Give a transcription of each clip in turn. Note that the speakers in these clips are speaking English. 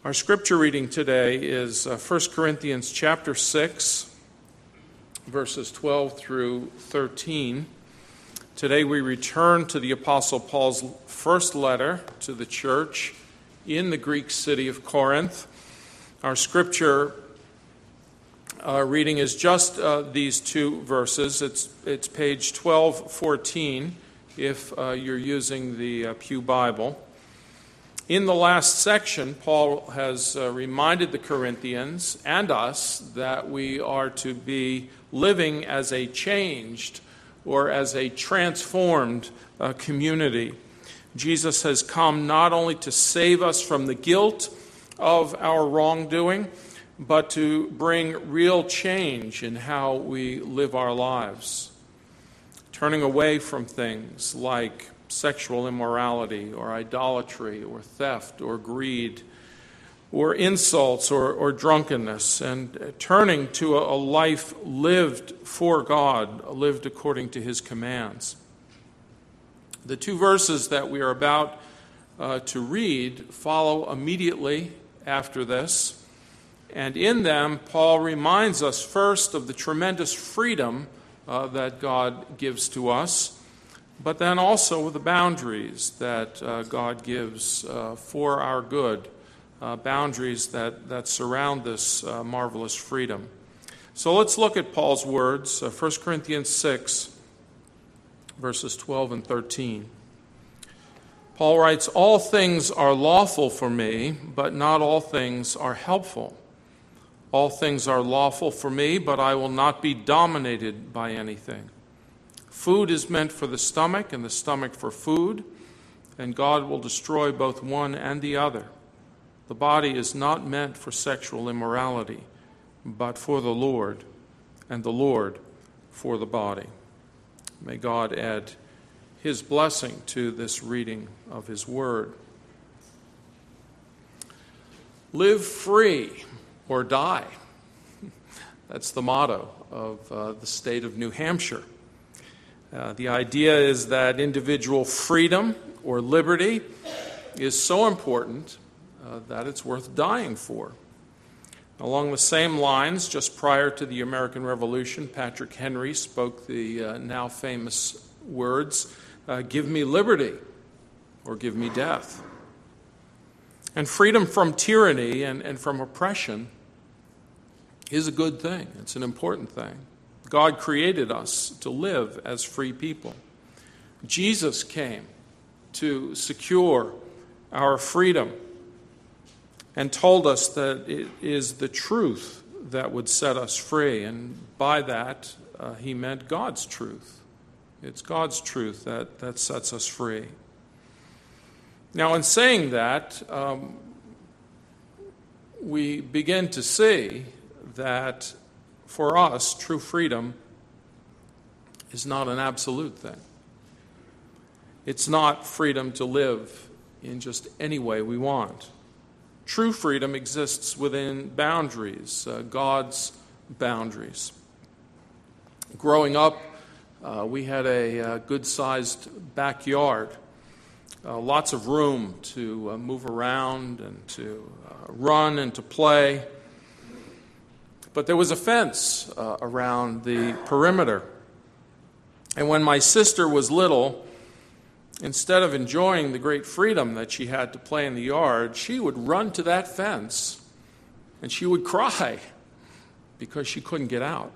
Our scripture reading today is 1 Corinthians chapter 6, verses 12 through 13. Today we return to the Apostle Paul's first letter to the church in the Greek city of Corinth. Our scripture reading is just these two verses. It's page 1214 if you're using the Pew Bible. In the last section, Paul has reminded the Corinthians and us that we are to be living as a changed or as a transformed community. Jesus has come not only to save us from the guilt of our wrongdoing, but to bring real change in how we live our lives, turning away from things like sexual immorality or idolatry or theft or greed or insults or drunkenness, and turning to a life lived for God, lived according to His commands. The two verses that we are about to read follow immediately after this, and in them Paul reminds us first of the tremendous freedom that God gives to us, but then also the boundaries that God gives for our good, boundaries that surround this marvelous freedom. So let's look at Paul's words, 1 Corinthians 6, verses 12 and 13. Paul writes, "All things are lawful for me, but not all things are helpful. All things are lawful for me, but I will not be dominated by anything. Food is meant for the stomach, and the stomach for food, and God will destroy both one and the other. The body is not meant for sexual immorality, but for the Lord, and the Lord for the body." May God add His blessing to this reading of His word. Live free or die. That's the motto of the state of New Hampshire. The idea is that individual freedom or liberty is so important that it's worth dying for. Along the same lines, just prior to the American Revolution, Patrick Henry spoke the now famous words, "Give me liberty or give me death." And freedom from tyranny and from oppression is a good thing. It's an important thing. God created us to live as free people. Jesus came to secure our freedom and told us that it is the truth that would set us free. And by that, He meant God's truth. It's God's truth that sets us free. Now, in saying that, we begin to see that for us, true freedom is not an absolute thing. It's not freedom to live in just any way we want. True freedom exists within boundaries, God's boundaries. Growing up, we had a good-sized backyard, lots of room to move around and to run and to play. But there was a fence around the perimeter. And when my sister was little, instead of enjoying the great freedom that she had to play in the yard, she would run to that fence and she would cry because she couldn't get out.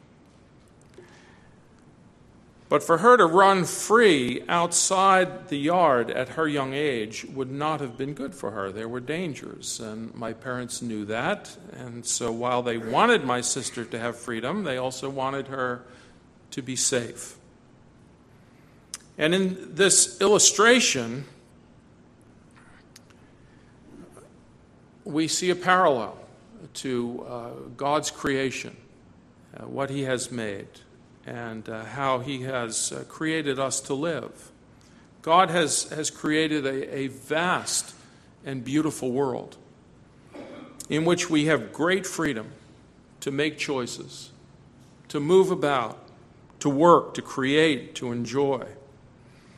But for her to run free outside the yard at her young age would not have been good for her. There were dangers, and my parents knew that. And so while they wanted my sister to have freedom, they also wanted her to be safe. And in this illustration, we see a parallel to God's creation, what He has made, and how He has created us to live. God has created a vast and beautiful world in which we have great freedom to make choices, to move about, to work, to create, to enjoy.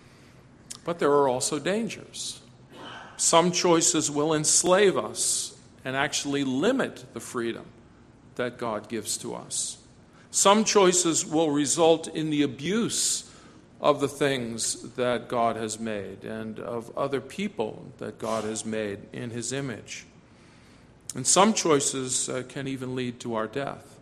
But there are also dangers. Some choices will enslave us and actually limit the freedom that God gives to us. Some choices will result in the abuse of the things that God has made and of other people that God has made in his image. And some choices can even lead to our death.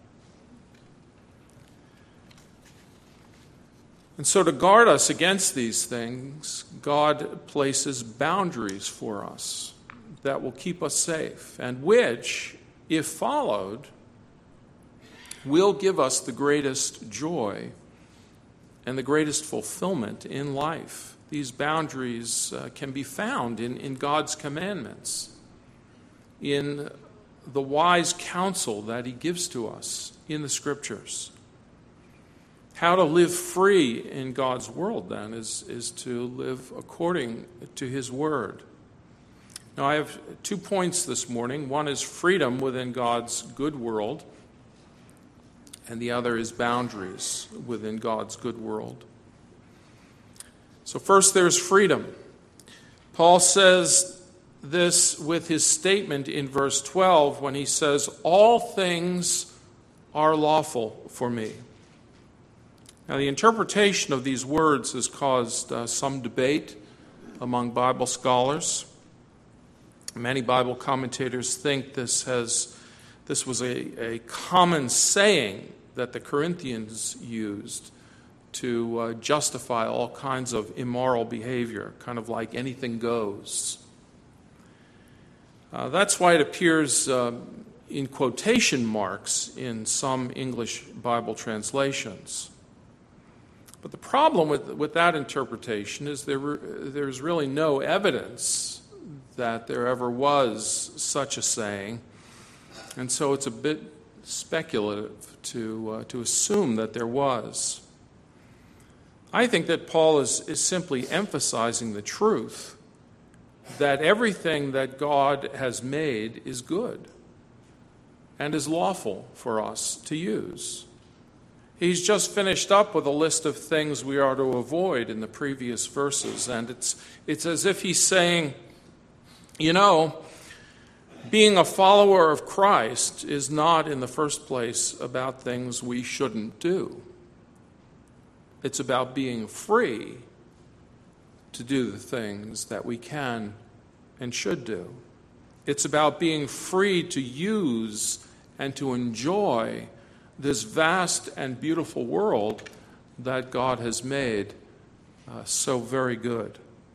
And so to guard us against these things, God places boundaries for us that will keep us safe and which, if followed, will give us the greatest joy and the greatest fulfillment in life. These boundaries can be found in God's commandments, in the wise counsel that he gives to us in the Scriptures. How to live free in God's world, then, is to live according to his word. Now, I have 2 points this morning. One is freedom within God's good world, and the other is boundaries within God's good world. So first, there's freedom. Paul says this with his statement in verse 12 when he says, "All things are lawful for me." Now, the interpretation of these words has caused some debate among Bible scholars. Many Bible commentators think this was a common saying that the Corinthians used to justify all kinds of immoral behavior, kind of like anything goes. That's why it appears in quotation marks in some English Bible translations. But the problem with that interpretation is there's really no evidence that there ever was such a saying, and so it's a bit speculative to assume that there was. I think that Paul is simply emphasizing the truth that everything that God has made is good and is lawful for us to use. He's just finished up with a list of things we are to avoid in the previous verses, and it's as if he's saying, being a follower of Christ is not in the first place about things we shouldn't do. It's about being free to do the things that we can and should do. It's about being free to use and to enjoy this vast and beautiful world that God has made so very good.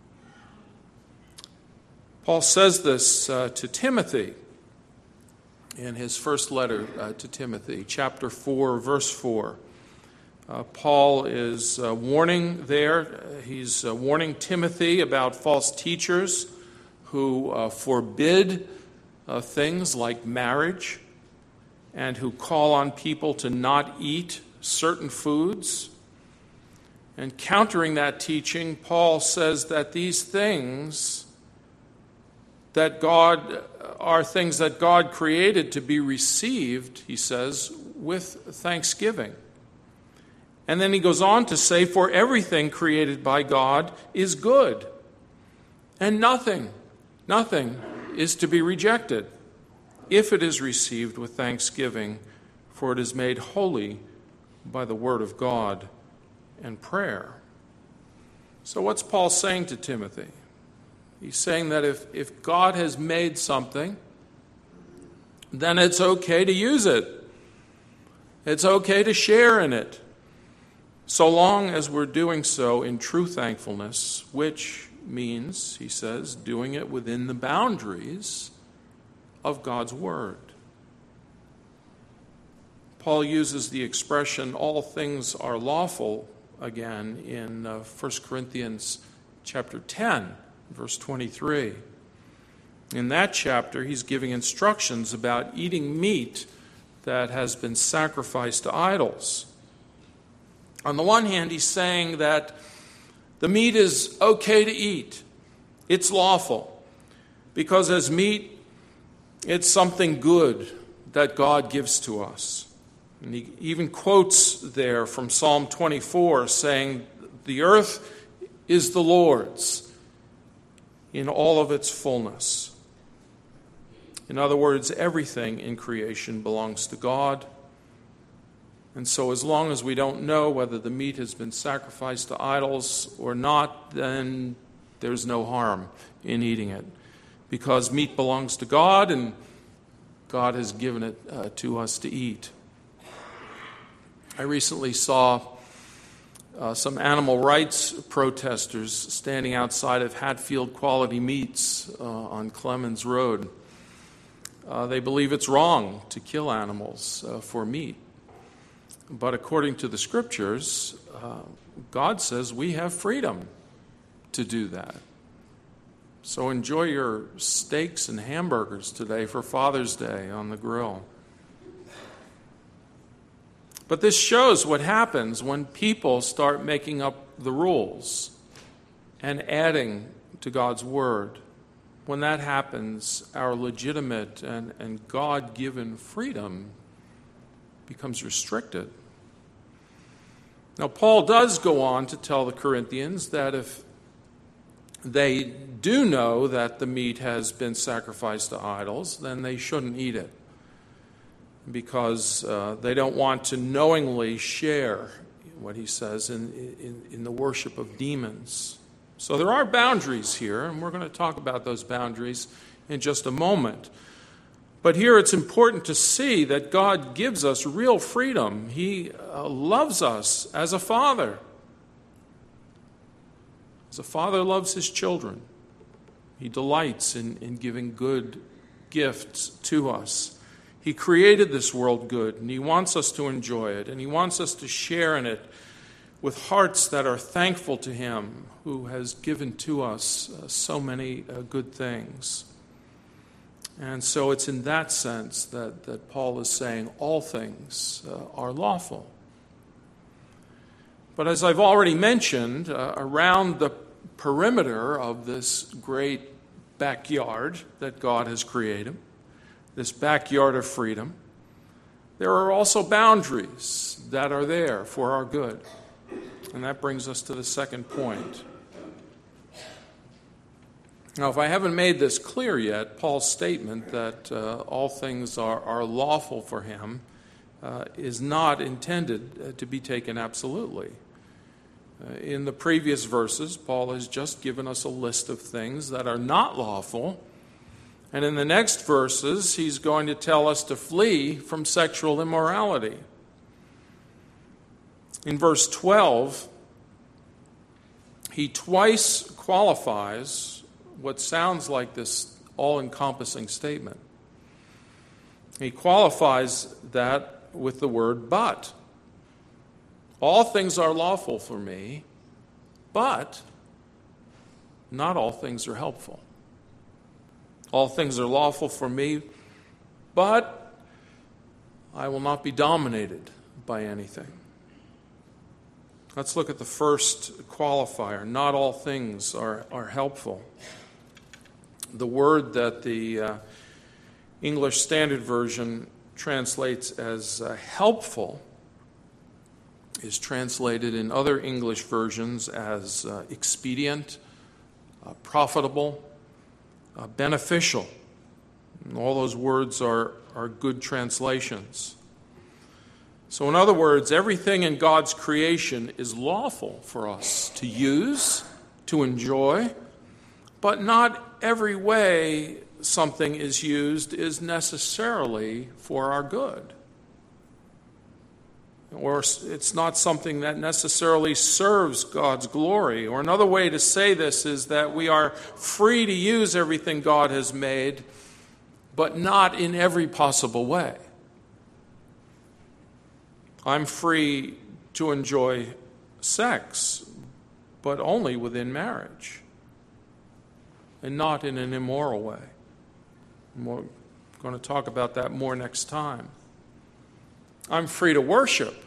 Paul says this to Timothy in his first letter to Timothy, chapter 4, verse 4. Paul is warning there. He's warning Timothy about false teachers who forbid things like marriage and who call on people to not eat certain foods. And countering that teaching, Paul says that these things that God are things that God created to be received, he says, with thanksgiving. And then he goes on to say, for everything created by God is good, and nothing is to be rejected if it is received with thanksgiving, for it is made holy by the word of God and prayer. So what's Paul saying to Timothy? He's saying that if God has made something, then it's okay to use it. It's okay to share in it, so long as we're doing so in true thankfulness, which means, he says, doing it within the boundaries of God's Word. Paul uses the expression, all things are lawful, again in 1 Corinthians chapter 10, verse 23. In that chapter, he's giving instructions about eating meat that has been sacrificed to idols. On the one hand, he's saying that the meat is okay to eat. It's lawful. Because as meat, it's something good that God gives to us. And he even quotes there from Psalm 24 saying, the earth is the Lord's in all of its fullness. In other words, everything in creation belongs to God. And so as long as we don't know whether the meat has been sacrificed to idols or not, then there's no harm in eating it. Because meat belongs to God, and God has given it to us to eat. I recently saw some animal rights protesters standing outside of Hatfield Quality Meats on Clemens Road. They believe it's wrong to kill animals for meat. But according to the Scriptures, God says we have freedom to do that. So enjoy your steaks and hamburgers today for Father's Day on the grill. But this shows what happens when people start making up the rules and adding to God's Word. When that happens, our legitimate and God-given freedom becomes restricted. Now, Paul does go on to tell the Corinthians that if they do know that the meat has been sacrificed to idols, then they shouldn't eat it, because they don't want to knowingly share, what he says, in the worship of demons. So there are boundaries here, and we're going to talk about those boundaries in just a moment. But here it's important to see that God gives us real freedom. He loves us as a father. As a father loves his children. He delights in giving good gifts to us. He created this world good, and he wants us to enjoy it, and he wants us to share in it with hearts that are thankful to him, who has given to us so many good things. And so it's in that sense that Paul is saying all things are lawful. But as I've already mentioned, around the perimeter of this great backyard that God has created, this backyard of freedom, there are also boundaries that are there for our good. And that brings us to the second point. Now, if I haven't made this clear yet, Paul's statement that all things are lawful for him is not intended to be taken absolutely. In the previous verses, Paul has just given us a list of things that are not lawful. And in the next verses, he's going to tell us to flee from sexual immorality. In verse 12, he twice qualifies what sounds like this all-encompassing statement. He qualifies that with the word but. All things are lawful for me, but not all things are helpful. All things are lawful for me, but I will not be dominated by anything. Let's look at the first qualifier. Not all things are helpful. The word that the English Standard Version translates as helpful is translated in other English versions as expedient, profitable, beneficial. And all those words are good translations. So in other words, everything in God's creation is lawful for us to use, to enjoy, but not every way something is used is necessarily for our good. Or it's not something that necessarily serves God's glory. Or another way to say this is that we are free to use everything God has made, but not in every possible way. I'm free to enjoy sex, but only within marriage, and not in an immoral way. We're going to talk about that more next time. I'm free to worship,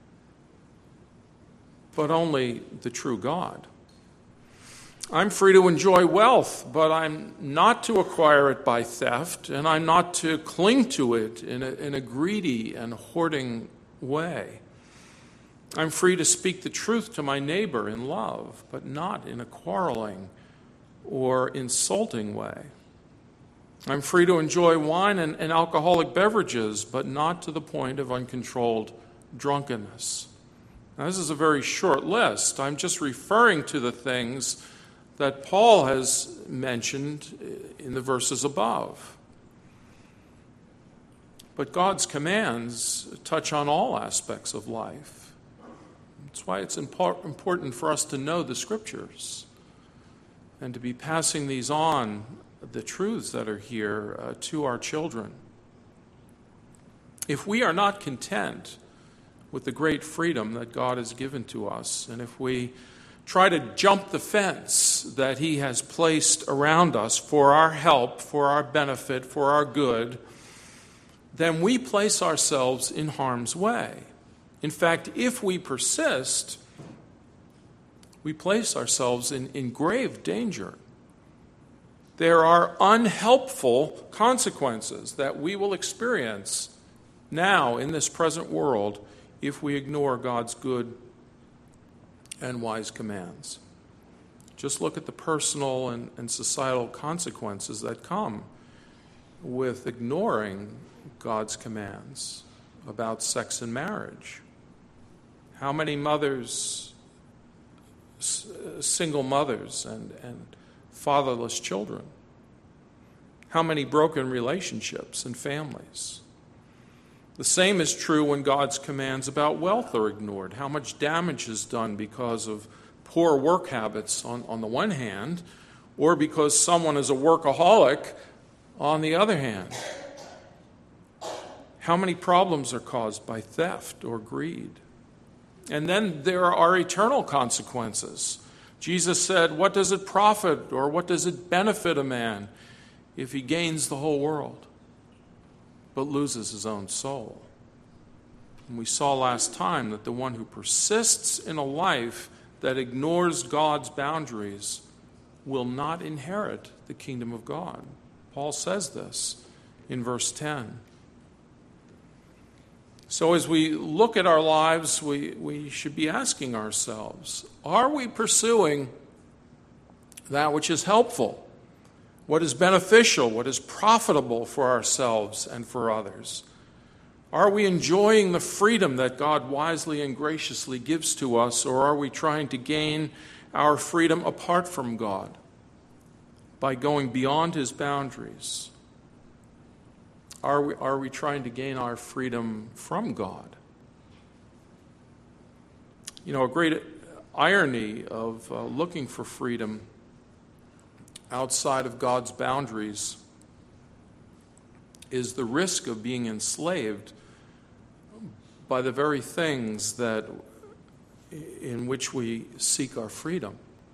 but only the true God. I'm free to enjoy wealth, but I'm not to acquire it by theft, and I'm not to cling to it in a greedy and hoarding way. I'm free to speak the truth to my neighbor in love, but not in a quarreling or insulting way. I'm free to enjoy wine and alcoholic beverages, but not to the point of uncontrolled drunkenness. Now, this is a very short list. I'm just referring to the things that Paul has mentioned in the verses above. But God's commands touch on all aspects of life. That's why it's important for us to know the Scriptures and to be passing these on, the truths that are here, to our children. If we are not content with the great freedom that God has given to us, and if we try to jump the fence that He has placed around us for our help, for our benefit, for our good, then we place ourselves in harm's way. In fact, if we persist, we place ourselves in grave danger. There are unhelpful consequences that we will experience now in this present world if we ignore God's good and wise commands. Just look at the personal and societal consequences that come with ignoring God's commands about sex and marriage. How many mothers, single mothers and fatherless children? How many broken relationships and families? The same is true when God's commands about wealth are ignored. How much damage is done because of poor work habits on the one hand, or because someone is a workaholic on the other hand? How many problems are caused by theft or greed? And then there are eternal consequences. Jesus said, "What does it profit, or what does it benefit a man if he gains the whole world but loses his own soul?" And we saw last time that the one who persists in a life that ignores God's boundaries will not inherit the kingdom of God. Paul says this in verse 10. So as we look at our lives, we should be asking ourselves, are we pursuing that which is helpful, what is beneficial, what is profitable for ourselves and for others? Are we enjoying the freedom that God wisely and graciously gives to us, or are we trying to gain our freedom apart from God by going beyond His boundaries? Are we trying to gain our freedom from God? You know, a great irony of looking for freedom outside of God's boundaries is the risk of being enslaved by the very things that in which we seek our freedom.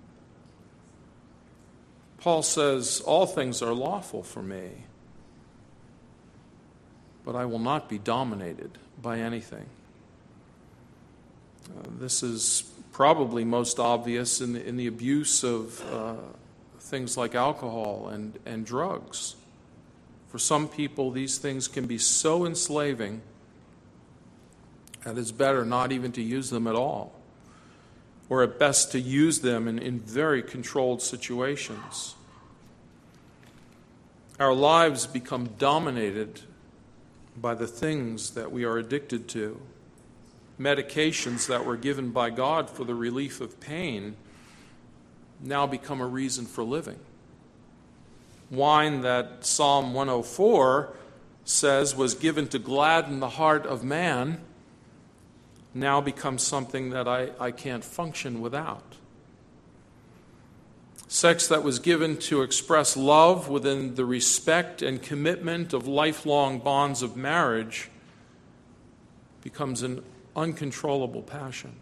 Paul says, "All things are lawful for me, but I will not be dominated by anything." This is probably most obvious in the abuse of things like alcohol and drugs. For some people, these things can be so enslaving that it's better not even to use them at all, or at best to use them in very controlled situations. Our lives become dominated by the things that we are addicted to. Medications that were given by God for the relief of pain now become a reason for living. Wine that Psalm 104 says was given to gladden the heart of man now becomes something that I can't function without. Sex that was given to express love within the respect and commitment of lifelong bonds of marriage becomes an uncontrollable passion.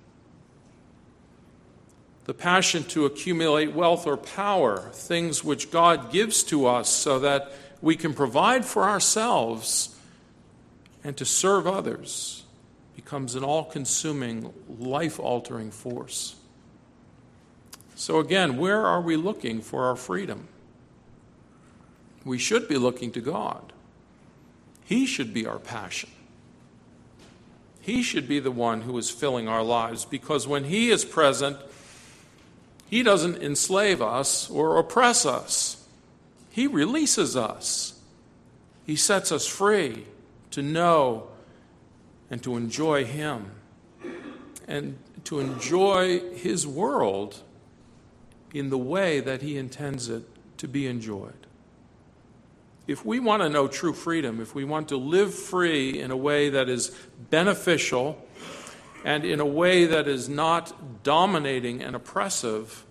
The passion to accumulate wealth or power, things which God gives to us so that we can provide for ourselves and to serve others, becomes an all-consuming, life-altering force. So again, where are we looking for our freedom? We should be looking to God. He should be our passion. He should be the one who is filling our lives, because when He is present, He doesn't enslave us or oppress us. He releases us. He sets us free to know and to enjoy Him and to enjoy His world in the way that He intends it to be enjoyed. If we want to know true freedom, if we want to live free in a way that is beneficial and in a way that is not dominating and oppressive,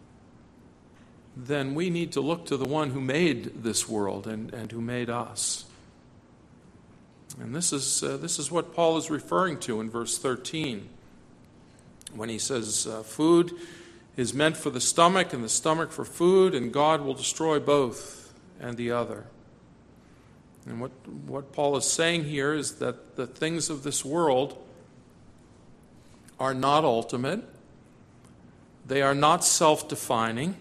then we need to look to the one who made this world and who made us. And this is what Paul is referring to in verse 13 when he says, food is meant for the stomach and the stomach for food, and God will destroy both and the other. And what Paul is saying here is that the things of this world are not ultimate. They are not self-defining.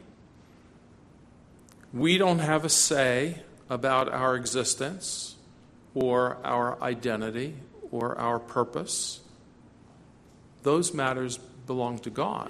We don't have a say about our existence or our identity or our purpose. Those matters belong to God.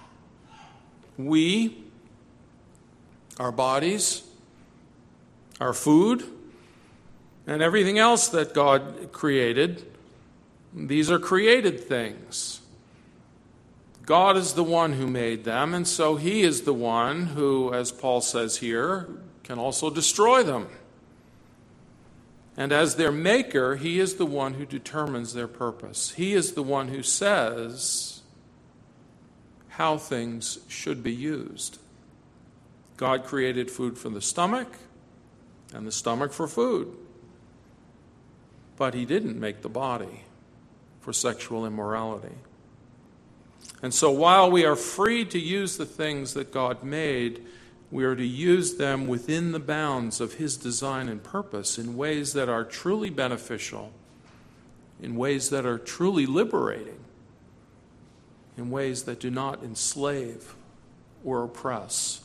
We, our bodies, our food, and everything else that God created, these are created things. God is the one who made them, and so He is the one who, as Paul says here, can also destroy them. And as their maker, He is the one who determines their purpose. He is the one who says how things should be used. God created food for the stomach and the stomach for food. But He didn't make the body for sexual immorality. And so while we are free to use the things that God made, we are to use them within the bounds of His design and purpose in ways that are truly beneficial, in ways that are truly liberating, in ways that do not enslave or oppress.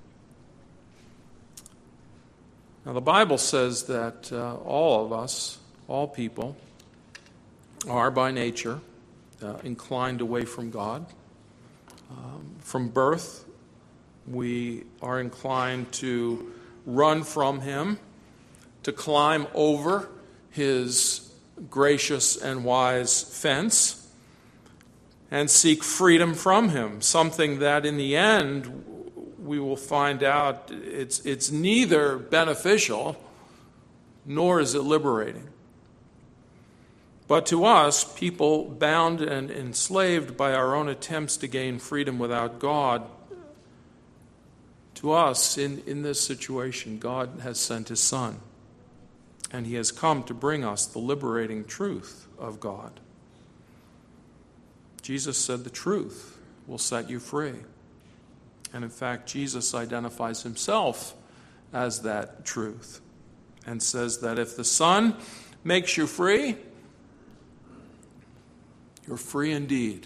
Now, the Bible says that all of us, all people, are by nature inclined away from God. From birth, we are inclined to run from Him, to climb over His gracious and wise fence, and seek freedom from Him, something that in the end we will find out it's neither beneficial nor is it liberating. But to us, people bound and enslaved by our own attempts to gain freedom without God, to us in this situation, God has sent His Son, and He has come to bring us the liberating truth of God. Jesus said the truth will set you free. And in fact, Jesus identifies Himself as that truth and says that if the Son makes you free, you're free indeed.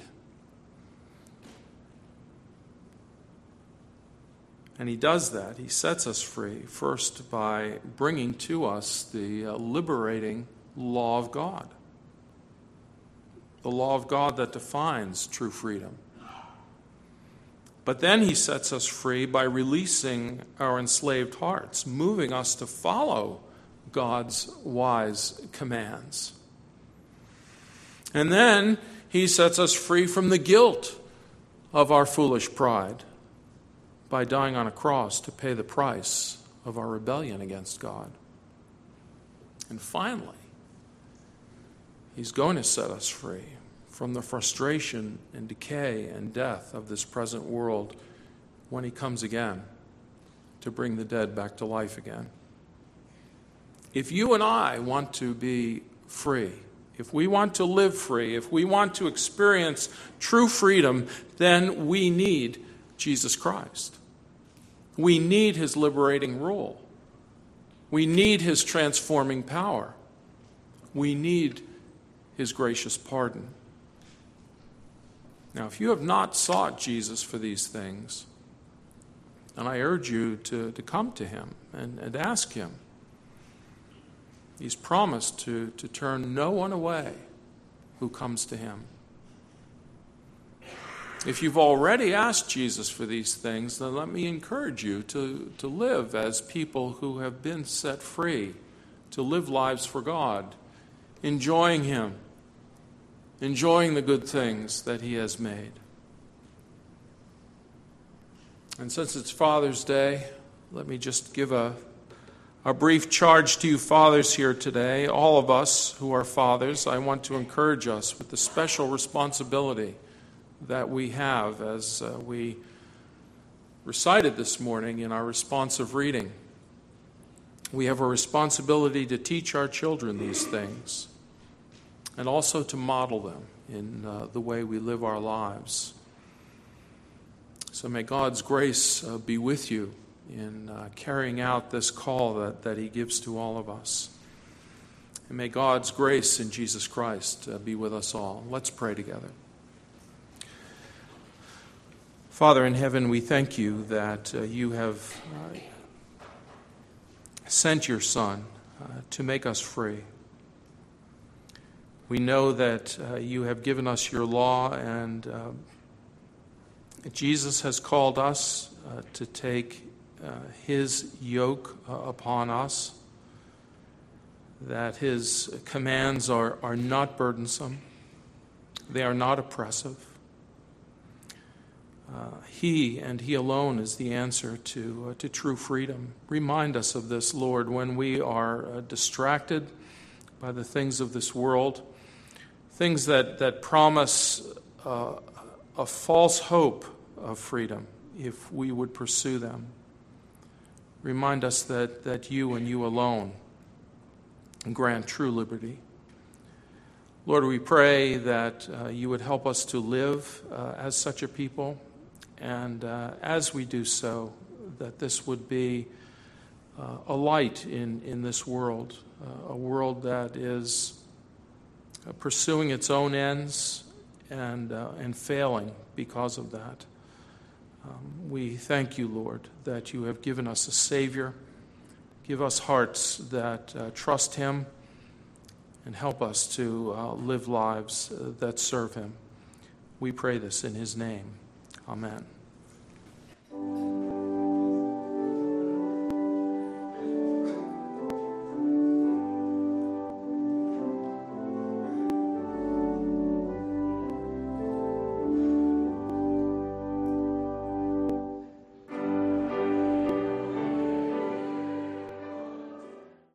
And He does that. He sets us free, first by bringing to us the liberating law of God. The law of God that defines true freedom. But then He sets us free by releasing our enslaved hearts, moving us to follow God's wise commands. And then He sets us free from the guilt of our foolish pride by dying on a cross to pay the price of our rebellion against God. And finally, He's going to set us free from the frustration and decay and death of this present world when He comes again to bring the dead back to life again. If you and I want to be free, if we want to live free, if we want to experience true freedom, then we need Jesus Christ. We need His liberating rule. We need His transforming power. We need His gracious pardon. Now, if you have not sought Jesus for these things, then I urge you to come to Him and ask Him. He's promised to turn no one away who comes to Him. If you've already asked Jesus for these things, then let me encourage you to live as people who have been set free to live lives for God, enjoying Him, enjoying the good things that He has made. And since it's Father's Day, let me just give a brief charge to you fathers here today. All of us who are fathers, I want to encourage us with the special responsibility that we have as we recited this morning in our responsive reading. We have a responsibility to teach our children these things and also to model them in the way we live our lives. So may God's grace be with you in carrying out this call that He gives to all of us. And may God's grace in Jesus Christ be with us all. Let's pray together. Father in heaven, we thank you that you have sent your Son to make us free. We know that you have given us your law, and Jesus has called us to take his yoke upon us, that his commands are not burdensome, they are not oppressive. He and He alone is the answer to true freedom. Remind us of this, Lord, when we are distracted by the things of this world, things that promise a false hope of freedom if we would pursue them. Remind us that you and you alone grant true liberty. Lord, we pray that you would help us to live as such a people, and as we do so, that this would be a light in this world, a world that is pursuing its own ends and failing because of that. We thank you, Lord, that you have given us a Savior. Give us hearts that trust Him and help us to live lives that serve Him. We pray this in His name. Amen.